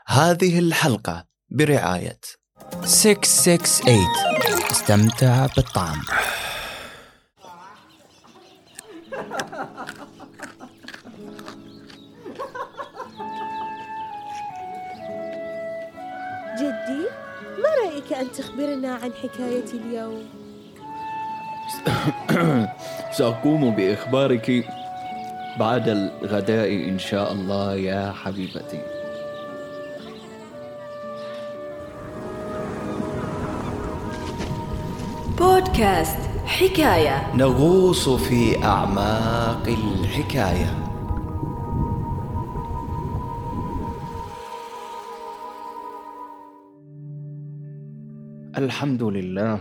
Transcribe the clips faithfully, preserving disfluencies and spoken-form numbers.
هذه الحلقة برعاية ستة ستة ثمانية. استمتع بالطعم. جدي، ما رأيك أن تخبرنا عن حكاية اليوم؟ سأقوم بإخبارك بعد الغداء إن شاء الله يا حبيبتي. بودكاست حكاية، نغوص في أعماق الحكاية. الحمد لله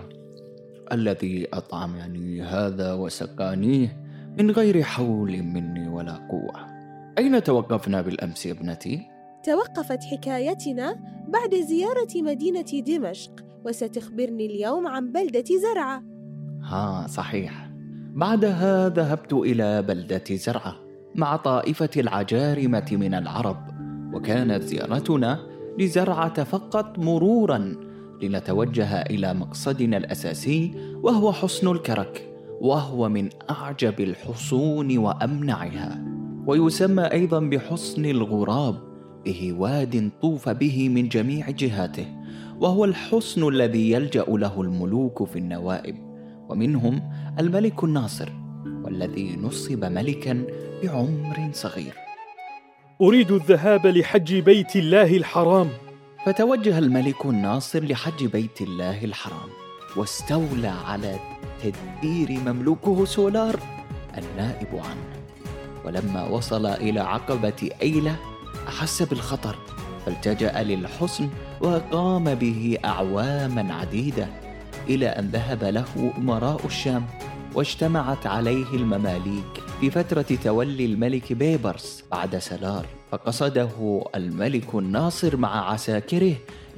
الذي أطعمني هذا وسقانيه من غير حول مني ولا قوة. أين توقفنا بالأمس يا ابنتي؟ توقفت حكايتنا بعد زيارة مدينة دمشق، وستخبرني اليوم عن بلدة زرعة. ها صحيح، بعدها ذهبت إلى بلدة زرعة مع طائفة العجارمة من العرب، وكانت زيارتنا لزرعة فقط مروراً لنتوجه إلى مقصدنا الأساسي، وهو حصن الكرك، وهو من أعجب الحصون وأمنعها، ويسمى أيضا بحصن الغراب، به واد طوف به من جميع جهاته، وهو الحصن الذي يلجأ له الملوك في النوائب، ومنهم الملك الناصر، والذي نصب ملكا بعمر صغير. أريد الذهاب لحج بيت الله الحرام. فتوجه الملك الناصر لحج بيت الله الحرام، واستولى على تدبير مملوكه سولار النائب عنه. ولما وصل إلى عقبة أيلة أحس بالخطر، فالتجأ للحصن وقام به أعواما عديدة، إلى أن ذهب له أمراء الشام، واجتمعت عليه المماليك في فترة تولي الملك بيبرس بعد سلار، فقصده الملك الناصر مع عساكره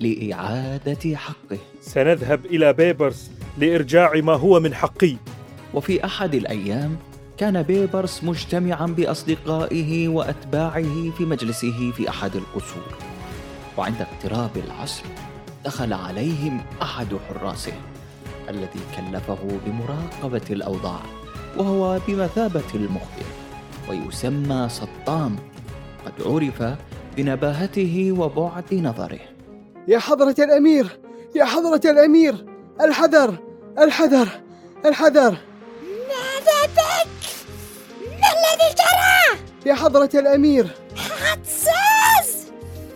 لإعادة حقه. سنذهب إلى بيبرس لإرجاع ما هو من حقي. وفي أحد الأيام كان بيبرس مجتمعا بأصدقائه وأتباعه في مجلسه في أحد القصور، وعند اقتراب العصر دخل عليهم أحد حراسه الذي كلفه بمراقبة الأوضاع، وهو بمثابة المخبر، ويسمى سطام، قد عرف بنباهته وبعد نظره. يا حضرة الأمير، يا حضرة الأمير، الحذر الحذر الحذر. ماذا بك؟ ما الذي جرى؟ يا حضرة الأمير، حساس،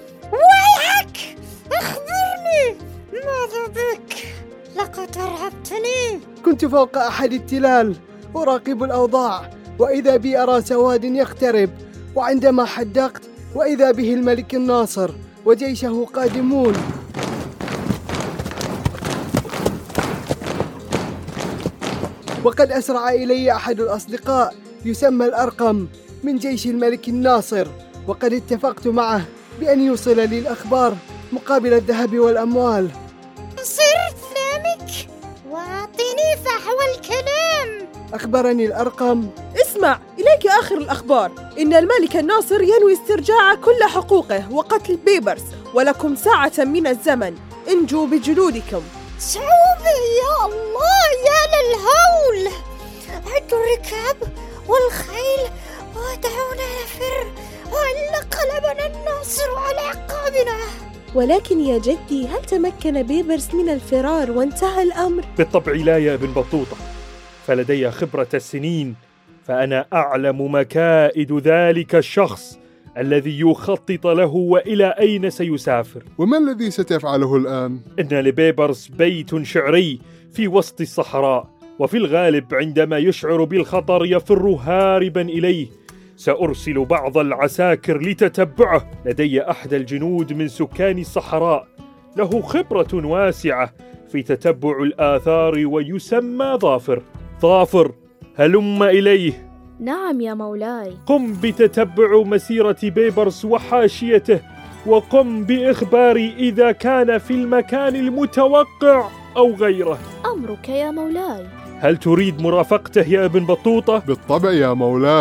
ويحك، اخبرني ماذا بك؟ لقد أرهبتني. كنت فوق أحد التلال أراقب الأوضاع، وإذا بي أرى سواد يقترب، وعندما حدقت وإذا به الملك الناصر وجيشه قادمون. وقد أسرع إلي أحد الأصدقاء يسمى الأرقم من جيش الملك الناصر، وقد اتفقت معه بأن يوصل لي الأخبار مقابل الذهب والأموال. صر فمك واعطني فحوى الكلام. أخبرني الأرقم: اسمع، إليك آخر الأخبار. إن الملك الناصر ينوي استرجاع كل حقوقه وقتل بيبرس، ولكم ساعة من الزمن، انجوا بجلودكم. صعوبة يا الله، يا للهول. عدوا الركاب والخيل ودعونا نفر، وإلا قلبنا الناصر على عقابنا. ولكن يا جدي، هل تمكن بيبرس من الفرار وانتهى الأمر؟ بالطبع لا يا ابن بطوطة، فلدي خبرة السنين، فأنا أعلم مكائد ذلك الشخص الذي يخطط له وإلى أين سيسافر. وما الذي ستفعله الآن؟ إن لبيبرس بيت شعري في وسط الصحراء، وفي الغالب عندما يشعر بالخطر يفر هاربا إليه. سأرسل بعض العساكر لتتبعه. لدي أحد الجنود من سكان الصحراء له خبرة واسعة في تتبع الآثار، ويسمى ظافر. ظافر، هلم إليه. نعم يا مولاي. قم بتتبع مسيرة بيبرس وحاشيته، وقم بإخباري إذا كان في المكان المتوقع أو غيره. أمرك يا مولاي. هل تريد مرافقته يا ابن بطوطة؟ بالطبع يا مولاي.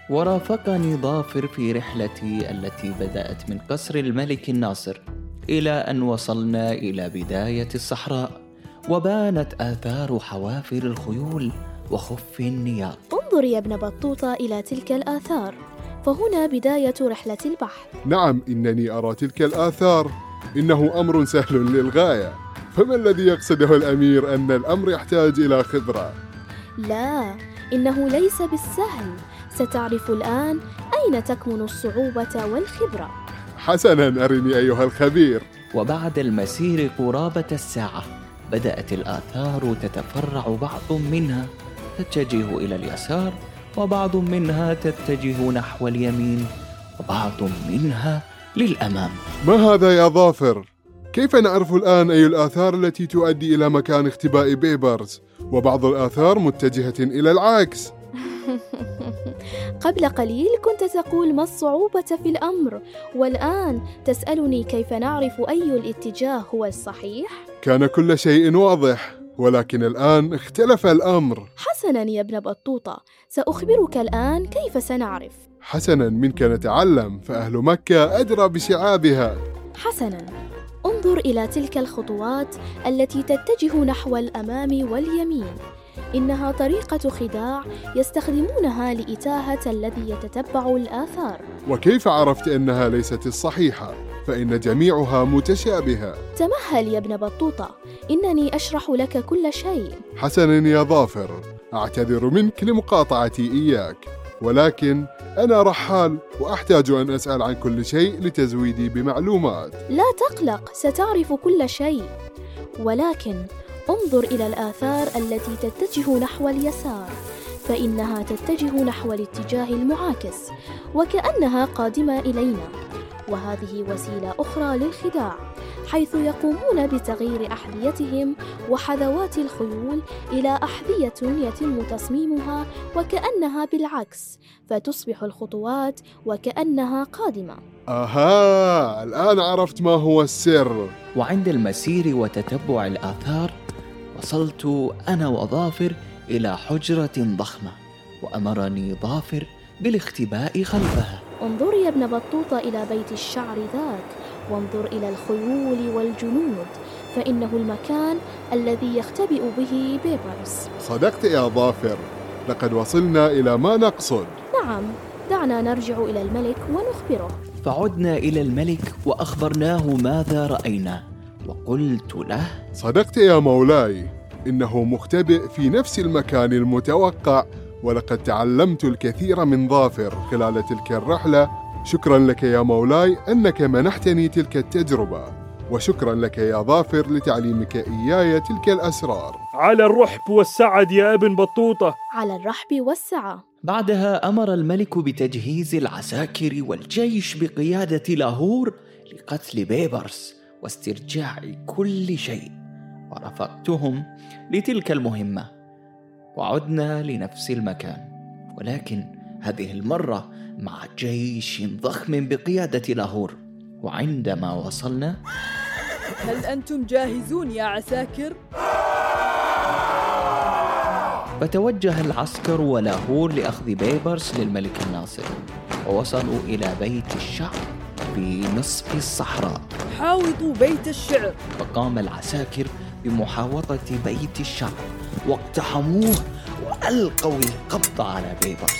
ورافقني ظافر في رحلتي التي بدأت من قصر الملك الناصر إلى أن وصلنا إلى بداية الصحراء، وبانت آثار حوافر الخيول وخف النياط. انظر يا ابن بطوطة إلى تلك الآثار، فهنا بداية رحلة البحث. نعم، إنني أرى تلك الآثار. إنه أمر سهل للغاية، فما الذي يقصده الأمير أن الأمر يحتاج إلى خبرة؟ لا، إنه ليس بالسهل. ستعرف الآن أين تكمن الصعوبة والخبرة. حسناً، أرني أيها الخبير. وبعد المسير قرابة الساعة بدأت الآثار تتفرع، بعض منها تتجه إلى اليسار، وبعض منها تتجه نحو اليمين، وبعض منها للأمام. ما هذا يا ظافر؟ كيف نعرف الآن أي الآثار التي تؤدي إلى مكان اختباء بيبرز، وبعض الآثار متجهة إلى العكس؟ قبل قليل كنت تقول ما الصعوبة في الأمر، والآن تسألني كيف نعرف أي الاتجاه هو الصحيح؟ كان كل شيء واضح، ولكن الآن اختلف الأمر. حسناً يا ابن بطوطة، سأخبرك الآن كيف سنعرف. حسناً، منك نتعلم، فأهل مكة أدرى بشعابها. حسناً، انظر إلى تلك الخطوات التي تتجه نحو الأمام واليمين. إنها طريقة خداع يستخدمونها لإتاهة الذي يتتبع الآثار. وكيف عرفت أنها ليست الصحيحة؟ فإن جميعها متشابهة. تمهل يا ابن بطوطة، إنني أشرح لك كل شيء. حسناً يا ظافر، أعتذر منك لمقاطعتي إياك، ولكن أنا رحال وأحتاج أن أسأل عن كل شيء لتزويدي بمعلومات. لا تقلق، ستعرف كل شيء، ولكن انظر إلى الآثار التي تتجه نحو اليسار، فإنها تتجه نحو الاتجاه المعاكس وكأنها قادمة إلينا، وهذه وسيلة أخرى للخداع، حيث يقومون بتغيير أحذيتهم وحذوات الخيول إلى أحذية يتم تصميمها وكأنها بالعكس، فتصبح الخطوات وكأنها قادمة. آها، الآن عرفت ما هو السر. وعند المسير وتتبع الآثار وصلت أنا وظافر إلى حجرة ضخمة، وأمرني ظافر بالاختباء خلفها. انظر يا ابن بطوطة إلى بيت الشعر ذاك، وانظر إلى الخيول والجنود، فإنه المكان الذي يختبئ به بيبرز. صدقت يا ظافر، لقد وصلنا إلى ما نقصد. نعم، دعنا نرجع إلى الملك ونخبره. فعدنا إلى الملك وأخبرناه ماذا رأينا، وقلت له: صدقت يا مولاي، إنه مختبئ في نفس المكان المتوقع، ولقد تعلمت الكثير من ظافر خلال تلك الرحلة. شكرا لك يا مولاي أنك منحتني تلك التجربة، وشكرا لك يا ظافر لتعليمك إياي تلك الأسرار. على الرحب والسعد يا ابن بطوطة. على الرحب والسعة. بعدها أمر الملك بتجهيز العساكر والجيش بقيادة لاهور لقتل بيبرس واسترجاع كل شيء، ورافقتهم لتلك المهمة، وعدنا لنفس المكان، ولكن هذه المرة مع جيش ضخم بقيادة لاهور. وعندما وصلنا: هل أنتم جاهزون يا عساكر؟ فتوجه العسكر ولاهور لأخذ بيبرس للملك الناصر، ووصلوا إلى بيت الشعر في نصف الصحراء. حاوطوا بيت الشعر. فقام العساكر بمحاوطة بيت الشعر واقتحموه وألقوا القبض على بيبرس،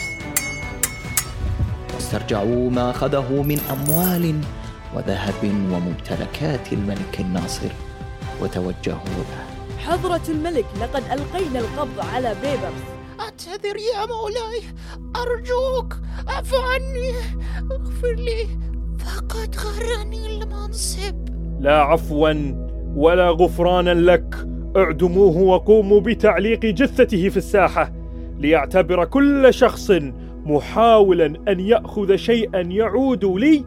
واسترجعوا ما أخذه من أموال وذهب وممتلكات الملك الناصر، وتوجهوا له. حضرة الملك، لقد ألقينا القبض على بيبرس. أعتذر يا مولاي، أرجوك اعف عني، اغفر لي، فقد غرني المنصب. لا عفوا ولا غفرانا لك، اعدموه وقوموا بتعليق جثته في الساحة، ليعتبر كل شخص محاولا أن يأخذ شيئا يعود لي.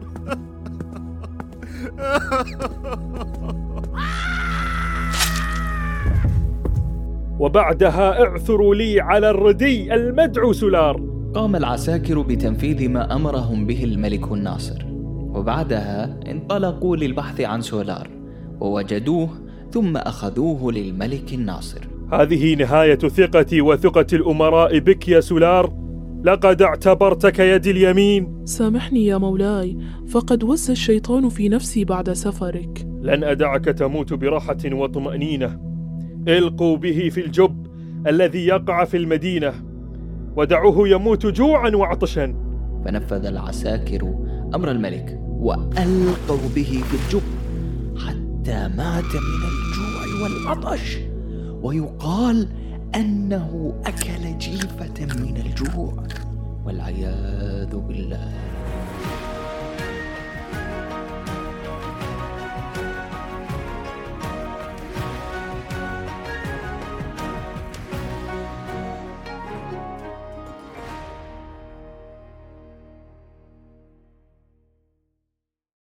وبعدها اعثروا لي على الردي المدعو سولار. قام العساكر بتنفيذ ما أمرهم به الملك الناصر، وبعدها انطلقوا للبحث عن سولار ووجدوه، ثم أخذوه للملك الناصر. هذه نهاية ثقتي وثقة الأمراء بك يا سولار، لقد اعتبرتك يد اليمين. سامحني يا مولاي، فقد وس الشيطان في نفسي بعد سفرك. لن أدعك تموت براحة وطمأنينة. القوا به في الجب الذي يقع في المدينة ودعوه يموت جوعا وعطشا. فنفذ العساكر أمر الملك وألقوا به في الجب حتى مات من الجوع والعطش، ويقال أنه أكل جيفة من الجوع والعياذ بالله.